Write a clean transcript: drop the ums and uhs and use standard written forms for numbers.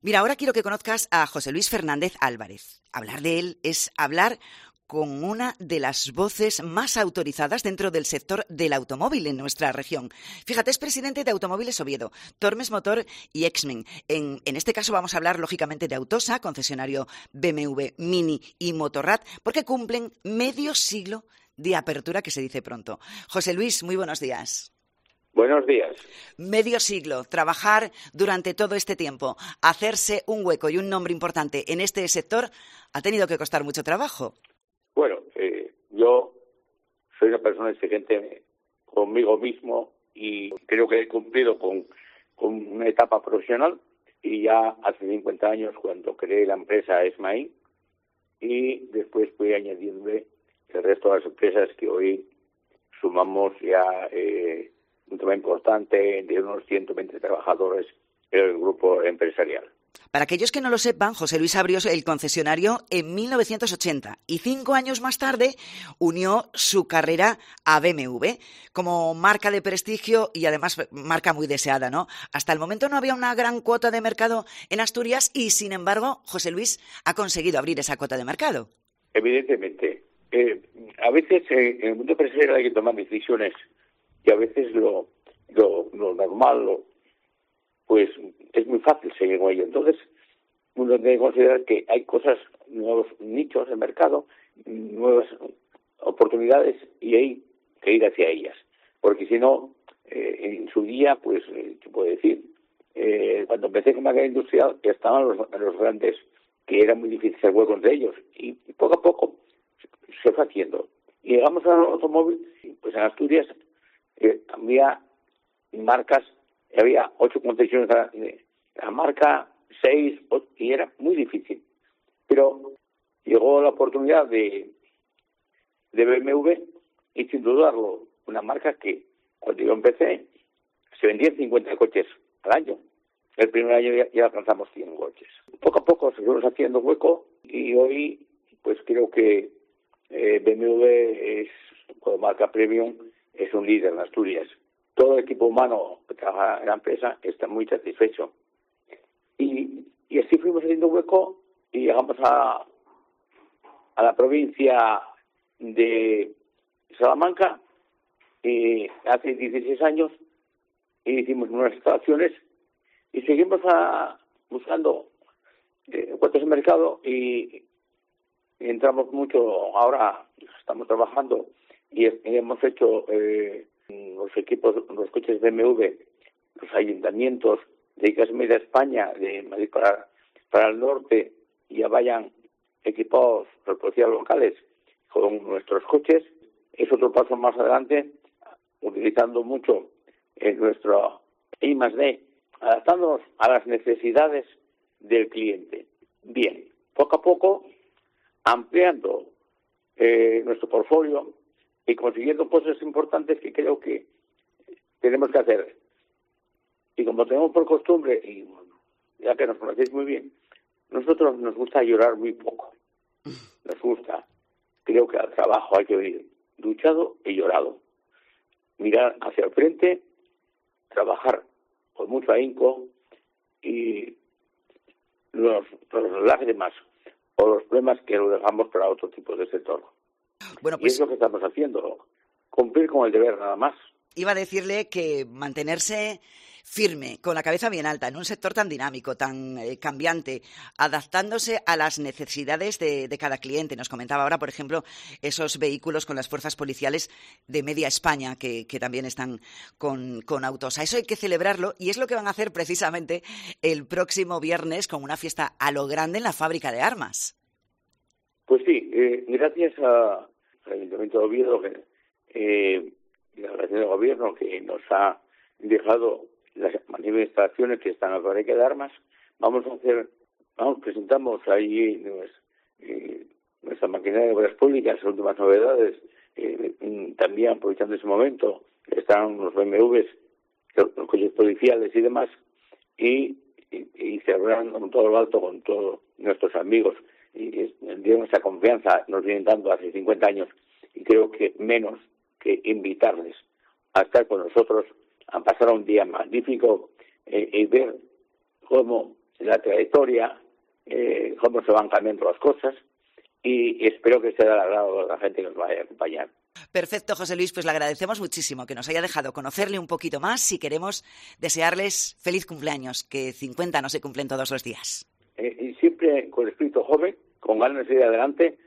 Mira, ahora quiero que conozcas a José Luis Fernández Álvarez. Hablar de él es hablar con una de las voces más autorizadas dentro del sector del automóvil en nuestra región. Fíjate, es presidente de Automóviles Oviedo, Tormes Motor y Exmen. En este caso vamos a hablar, lógicamente, de Autosa, concesionario BMW, Mini y Motorrad, porque cumplen medio siglo de apertura, que se dice pronto. José Luis, muy buenos días. Buenos días. Medio siglo, trabajar durante todo este tiempo, hacerse un hueco y un nombre importante en este sector, ha tenido que costar mucho trabajo. Bueno, yo soy una persona exigente conmigo mismo y creo que he cumplido con una etapa profesional, y ya hace 50 años cuando creé la empresa Esmaín, y después fui añadiéndole el resto de las empresas que hoy sumamos ya un tema importante de unos 120 trabajadores en el grupo empresarial. Para aquellos que no lo sepan, José Luis abrió el concesionario en 1980 y 5 años más tarde unió su carrera a BMW como marca de prestigio y además marca muy deseada, ¿no? Hasta el momento no había una gran cuota de mercado en Asturias y, sin embargo, José Luis ha conseguido abrir esa cuota de mercado. Evidentemente. A veces en el mundo empresarial hay que tomar decisiones y a veces lo normal, pues es muy fácil seguir con ello. Entonces, uno tiene que considerar que hay cosas, nuevos nichos de mercado, nuevas oportunidades, y hay que ir hacia ellas. Porque si no, en su día, pues, ¿qué puedo decir? Cuando empecé con máquina industrial, estaban los grandes, que era muy difícil hacer huecos de ellos. Y poco a poco se fue haciendo. Y llegamos al automóvil, pues en Asturias había marcas, había 8 concesiones de la marca, 6, y era muy difícil. Pero llegó la oportunidad de BMW, y sin dudarlo, una marca que cuando yo empecé se vendían 50 coches al año. El primer año ya alcanzamos 100 coches. Poco a poco seguimos haciendo hueco, y hoy pues creo que BMW es, como marca premium, es un líder en Asturias. Todo el equipo humano que trabaja en la empresa está muy satisfecho. Y así fuimos haciendo hueco y llegamos a la provincia de Salamanca hace 16 años, y hicimos unas instalaciones y seguimos buscando cuotas de mercado, y entramos mucho. Ahora estamos trabajando y hemos hecho los equipos, los coches BMW, los ayuntamientos de casi media España, de Madrid para el norte, ya vayan equipados los policías locales con nuestros coches. Es otro paso más adelante, utilizando mucho nuestro I+D, adaptándonos a las necesidades del cliente. Bien, poco a poco ampliando nuestro portfolio y consiguiendo cosas importantes que creo que tenemos que hacer. Y como tenemos por costumbre, y ya que nos conocéis muy bien, nosotros nos gusta llorar muy poco. Nos gusta. Creo que al trabajo hay que venir duchado y llorado. Mirar hacia el frente, trabajar con mucho ahínco, y los lágrimas o los problemas que lo dejamos para otro tipo de sector. Bueno, pues, y es lo que estamos haciendo, cumplir con el deber nada más. Iba a decirle que mantenerse firme, con la cabeza bien alta, en un sector tan dinámico, tan cambiante, adaptándose a las necesidades de cada cliente. Nos comentaba ahora, por ejemplo, esos vehículos con las fuerzas policiales de media España que también están con Autosa. Eso hay que celebrarlo, y es lo que van a hacer precisamente el próximo viernes con una fiesta a lo grande en la fábrica de armas. Pues sí, gracias al Ayuntamiento de Oviedo y la Relación de Gobierno, que nos ha dejado las manifestaciones que están en la fábrica de armas, presentamos ahí nuestra maquinaria de obras públicas, las últimas novedades. También aprovechando ese momento, están los BMWs, los coches policiales y demás, y celebrando con todo lo alto con todos nuestros amigos, y de nuestra confianza nos vienen dando hace 50 años, y creo que menos que invitarles a estar con nosotros, a pasar un día magnífico, y ver cómo la trayectoria, cómo se van cambiando las cosas, y espero que sea del agrado de la gente que nos vaya a acompañar. Perfecto, José Luis, pues le agradecemos muchísimo que nos haya dejado conocerle un poquito más y queremos desearles feliz cumpleaños, que 50 no se cumplen todos los días. Y siempre con espíritu joven, con ganas de ir adelante